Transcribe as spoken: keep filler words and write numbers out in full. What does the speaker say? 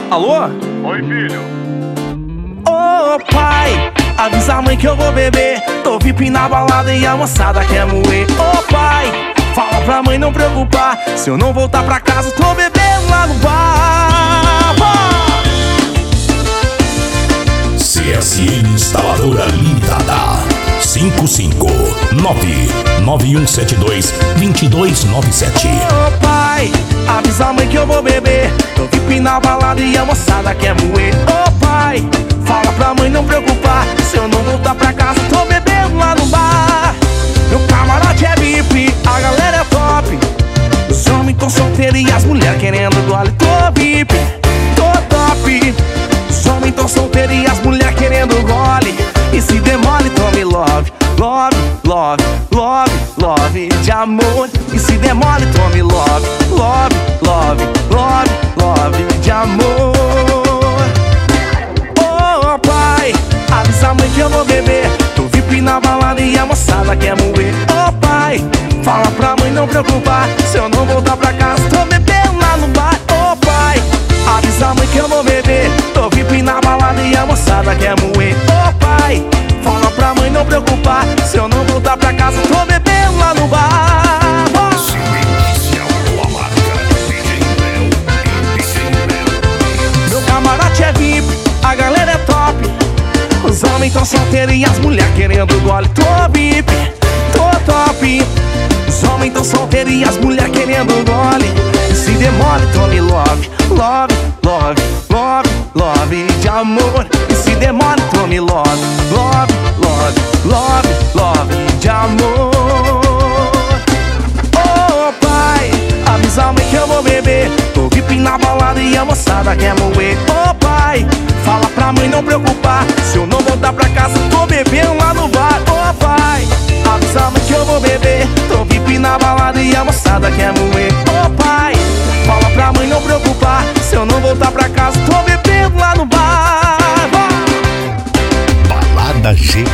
Alô? Oi, filho. Ô pai, avisa a mãe que eu vou beber. Tô V I P na balada e a moçada quer moer. Ô pai, fala pra mãe não preocupar. Se eu não voltar pra casa, tô bebendo lá no bar. C S N Instaladora Limitada. Cinco cinco nove nove um sete dois dois dois nove sete. Ô pai, avisa a mãe que eu vou beber. Tô V I P na balada e a moçada quer moer. Ô pai, fala pra mãe não preocupar. Se eu não voltar pra casa, tô bebendo lá no bar. Meu camarote é V I P, a galera é top. Os homens tão solteiros e as mulheres querendo gole. Tô V I P, tô top. Os homens tão solteiros e as mulheres querendo gole. E se demole, tome love, love, love, love, love de amor. E se demole, tome love, love, love, love, love de amor. Oh pai, avisa a mãe que eu vou beber. Tô V I P na balada e a moçada quer moer. Oh pai, fala pra mãe não preocupar. Se eu não voltar pra casa, tô bebendo lá no bar. Oh pai, avisa a mãe que eu vou beber. Tô V I P na balada e a moçada quer moer. Oh pai, fala pra mãe não preocupar. Se eu não voltar pra casa, tô bebendo lá no bar. Meu camarote é V I P, a galera é top. Os homens tão solteiros e as mulheres querendo gole. Tô V I P, tô top. Os homens tão solteiros e as mulheres querendo gole. E se demore, tome love, love, love, love, love de amor. E se demore, tome love, love, love, love, love de amor. Oh pai, avisa a mãe que eu vou beber. Tô V I P na balada e a moçada quer moer. Oh pai, fala pra mãe não preocupar. Se eu não voltar pra casa, tô bebendo lá no bar. Oh pai, avisa a mãe que eu vou beber. Tô V I P na balada e a moçada quer moer. Oh pai, fala pra mãe não preocupar. Se eu não voltar pra casa, tô bebendo lá no bar. Balada G